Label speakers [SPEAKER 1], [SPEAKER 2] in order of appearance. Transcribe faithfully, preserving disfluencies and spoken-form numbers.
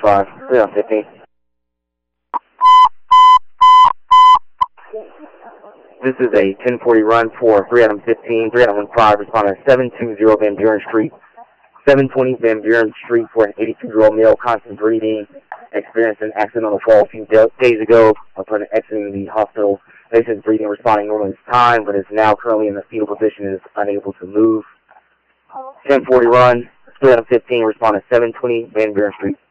[SPEAKER 1] five, three out of fifteen. This is a ten forty run for three out of fifteen, three out of five, responding to seven two zero Van Buren Street. seven twenty Van Buren Street for an eighty-two-year-old male, constant breathing, experienced an accident on the fall a few days ago upon exiting the hospital. Patient's breathing responding normally this time, but is now currently in the fetal position and is unable to move. ten forty run, three out of fifteen, responding to seven twenty Van Buren Street.